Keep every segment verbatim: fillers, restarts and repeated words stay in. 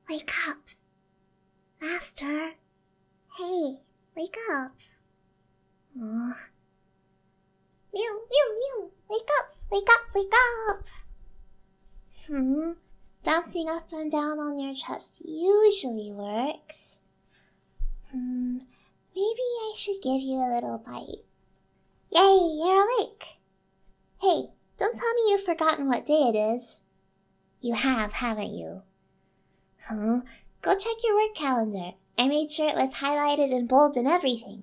Wake up. Master. Hey, wake up. Aww. Mew, mew, mew. Wake up, wake up, wake up. Hmm. Bouncing up and down on your chest usually works. Hmm. Maybe I should give you a little bite. Yay, you're awake. Hey, don't tell me you've forgotten what day it is. You have, haven't you? Huh? Go check your work calendar. I made sure it was highlighted and bold and everything.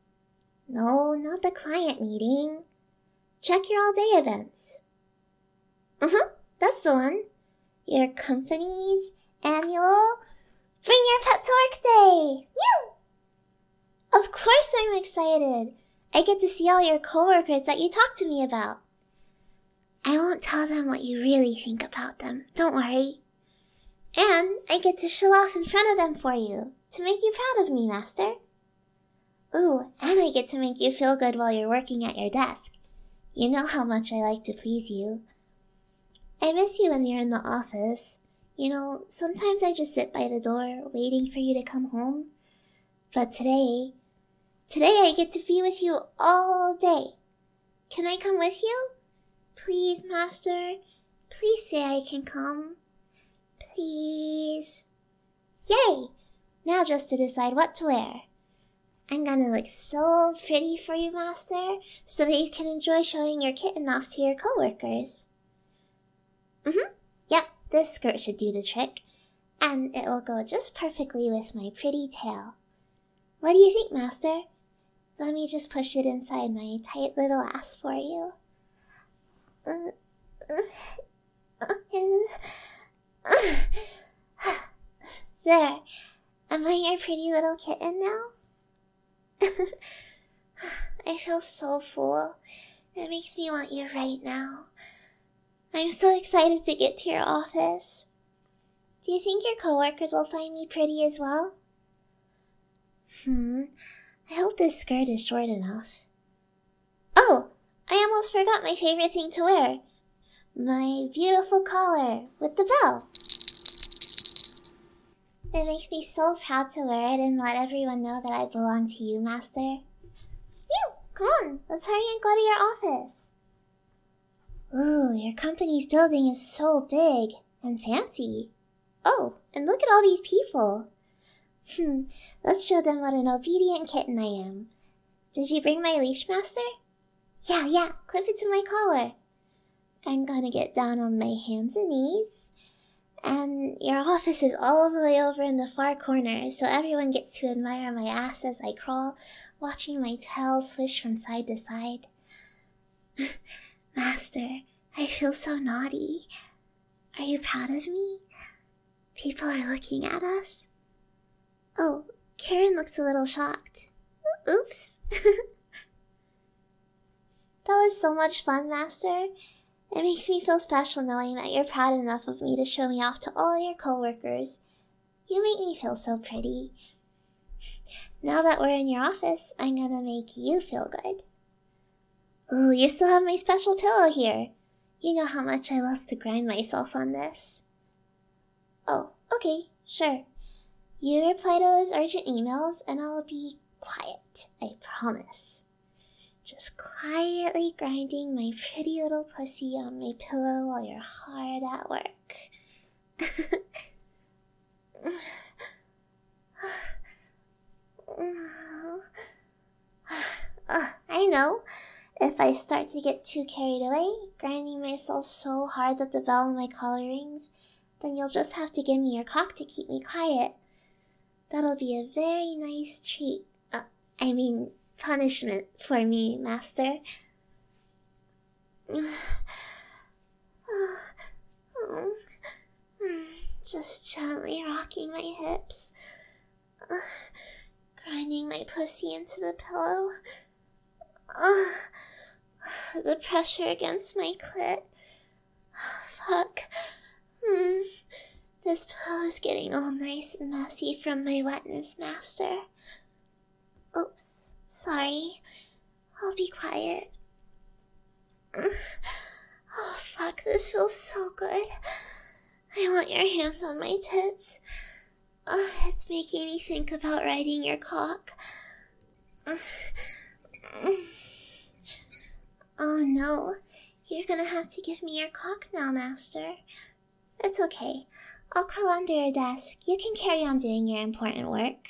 No, not the client meeting. Check your all-day events. Uh-huh, that's the one. Your company's annual Bring Your Pet to Work Day. Meow! Of course I'm excited. I get to see all your coworkers that you talked to me about. I won't tell them what you really think about them, don't worry. And I get to show off in front of them for you, to make you proud of me, Master. Ooh, and I get to make you feel good while you're working at your desk. You know how much I like to please you. I miss you when you're in the office. You know, sometimes I just sit by the door, waiting for you to come home. But today, today I get to be with you all day. Can I come with you? Please, Master. Please say I can come. Please. Yay! Now just to decide what to wear. I'm gonna look so pretty for you, Master, so that you can enjoy showing your kitten off to your coworkers. Mm-hmm. Yep, this skirt should do the trick. And it will go just perfectly with my pretty tail. What do you think, Master? Let me just push it inside my tight little ass for you. Uh, uh, uh, uh. There. Am I your pretty little kitten now? I feel so full. It makes me want you right now. I'm so excited to get to your office. Do you think your coworkers will find me pretty as well? Hmm, I hope this skirt is short enough. Oh, I almost forgot my favorite thing to wear. My beautiful collar with the bell. It makes me so proud to wear it and let everyone know that I belong to you, Master. Phew! Come on, let's hurry and go to your office. Ooh, your company's building is so big and fancy. Oh, and look at all these people. Hmm, let's show them what an obedient kitten I am. Did you bring my leash, Master? Yeah, yeah, clip it to my collar. I'm gonna get down on my hands and knees. And your office is all the way over in the far corner, so everyone gets to admire my ass as I crawl, watching my tail swish from side to side. Master, I feel so naughty. Are you proud of me? People are looking at us. Oh, Karen looks a little shocked. Oops. That was so much fun, Master. It makes me feel special knowing that you're proud enough of me to show me off to all your coworkers. You make me feel so pretty. Now that we're in your office, I'm gonna make you feel good. Ooh, you still have my special pillow here. You know how much I love to grind myself on this. Oh, okay, sure. You reply to those urgent emails and I'll be quiet, I promise. Just quietly grinding my pretty little pussy on my pillow while you're hard at work. uh, I know. If I start to get too carried away, grinding myself so hard that the bell on my collar rings, then you'll just have to give me your cock to keep me quiet. That'll be a very nice treat. Uh, I mean... punishment for me, Master. Just gently rocking my hips, grinding my pussy into the pillow. The pressure against my clit. Fuck. This pillow is getting all nice and messy from my wetness, Master. Oops. Sorry. I'll be quiet. Oh, fuck, this feels so good. I want your hands on my tits. Uh, it's making me think about riding your cock. Uh, oh no, you're gonna have to give me your cock now, Master. It's okay. I'll crawl under your desk. You can carry on doing your important work.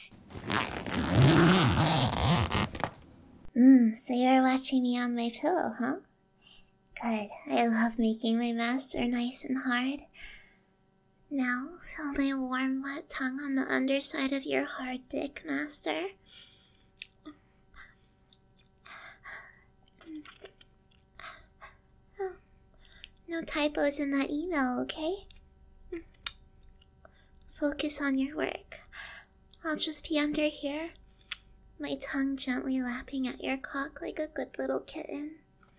Mmm, so you're watching me on my pillow, huh? Good. I love making my master nice and hard. Now, feel my warm, wet tongue on the underside of your hard dick, Master. No typos in that email, okay? Focus on your work. I'll just be under here, my tongue gently lapping at your cock like a good little kitten.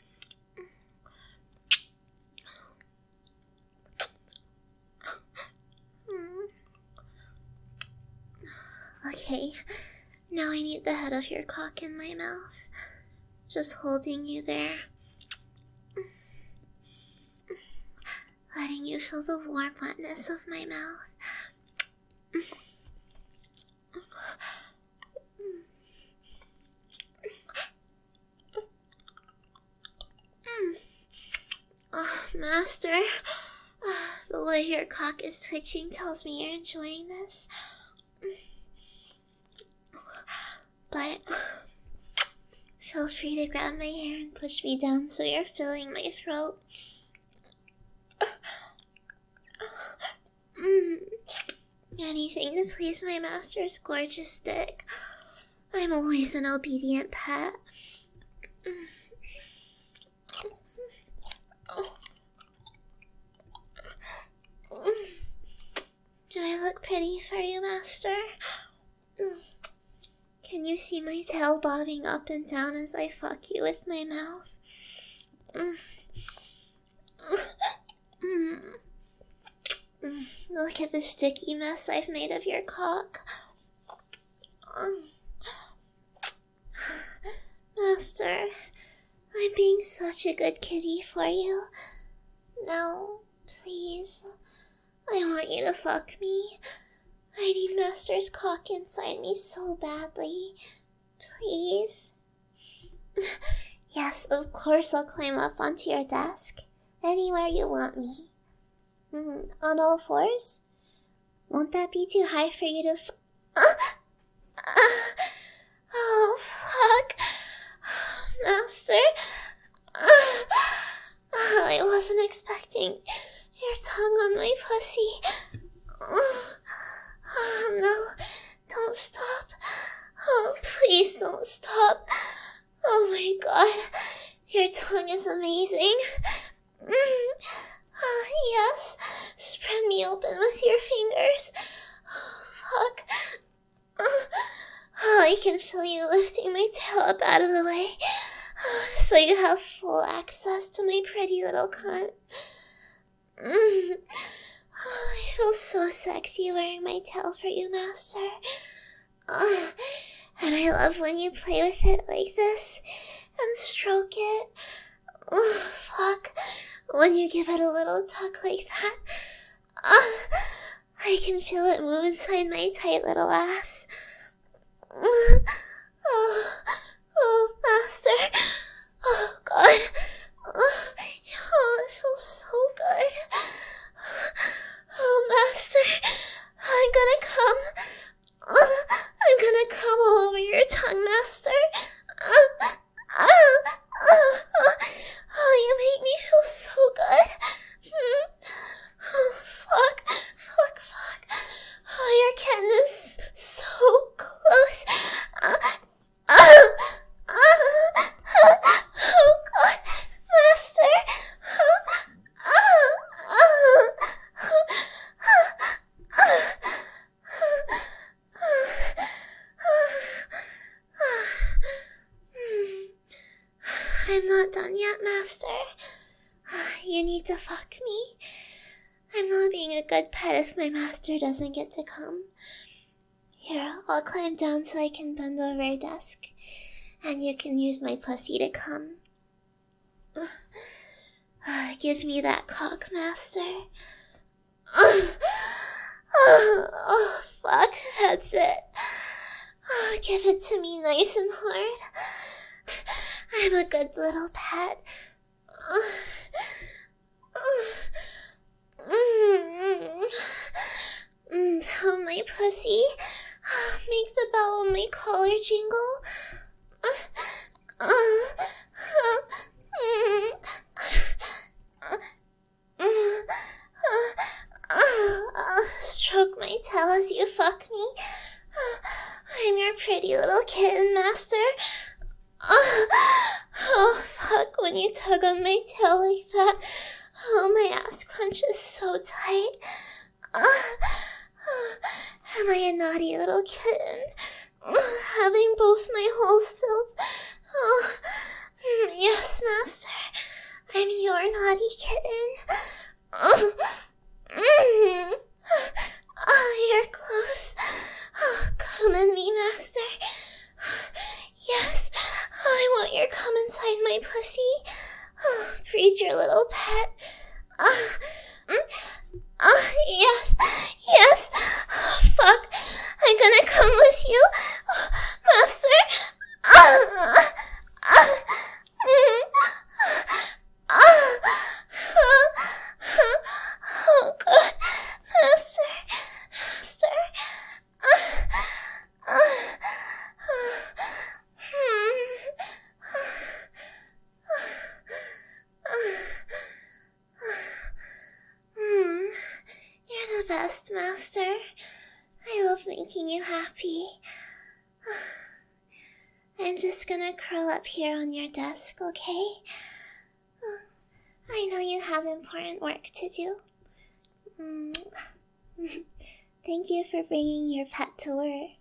Okay, now I need the head of your cock in my mouth, just holding you there, letting you feel the warm wetness of my mouth. Oh, Master, uh, the way your cock is twitching tells me you're enjoying this. But feel free to grab my hair and push me down so you're filling my throat. Mm. Anything to please my master's gorgeous dick. I'm always an obedient pet. Do I look pretty for you, Master? Can you see my tail bobbing up and down as I fuck you with my mouth? Mm. Mm. Mm. Look at the sticky mess I've made of your cock. Mm. Master, I'm being such a good kitty for you. Now, please, I want you to fuck me. I need Master's cock inside me so badly. Please. Yes, of course I'll climb up onto your desk. Anywhere you want me. Mm, on all fours? Won't that be too high for you to f- uh, uh, Oh, fuck. Master. Uh, I wasn't expecting your tongue on my pussy. Uh, Oh no, don't stop. Oh, please don't stop. Oh my god, your tongue is amazing. Mm. Oh, yes, spread me open with your fingers. Oh, fuck. Oh, I can feel you lifting my tail up out of the way, so you have full access to my pretty little cunt. Mm. Oh, I feel so sexy wearing my tail for you, Master. Oh, and I love when you play with it like this and stroke it. Oh, fuck. When you give it a little tuck like that. Oh, I can feel it move inside my tight little ass. Oh, oh, Master. Oh, God. Oh, oh, it feels so good. Oh, Master, I'm gonna come. Uh, I'm gonna come all over your tongue, Master. Uh, uh, uh, uh, oh, you make me feel so good. Mm. Oh, fuck, fuck, fuck. Oh, your kitten is so close. Uh, uh, uh, uh, oh, God, Master. Uh, uh, uh, I'm not done yet, Master. You need to fuck me. I'm not being a good pet if my master doesn't get to come. Here, I'll climb down so I can bend over your desk, and you can use my pussy to come. Uh, give me that cock, Master. Uh, Oh, oh, fuck, that's it. Oh, give it to me nice and hard. I'm a good little pet. Oh, oh, mm, mm, oh, my pussy. Make the bell on my collar jingle. Uh, uh, uh, mm, uh, uh, uh, stroke my tail as you fuck me. Uh, I'm your pretty little kitten, master. Uh, oh, fuck, when you tug on my tail like that. Oh, my ass clenches so tight. Uh, uh, am I a naughty little kitten? Uh, having both my holes filled. Oh, yes, master. I'm your naughty kitten. Oh, mm, oh, you're close. Oh, come in me, master. Yes, I want your cum inside my pussy. Oh, breed your little pet. Oh, mm, oh, yes, yes. Oh, fuck, I'm gonna come with you. Oh, master. Oh, oh, mm, oh, oh, oh, good. Master, master. Oh, oh, Hmm, you're the best, master. I love making you happy. I'm just gonna curl up here on your desk, okay? I know you have important work to do. Mm. Thank you for bringing your pet to work.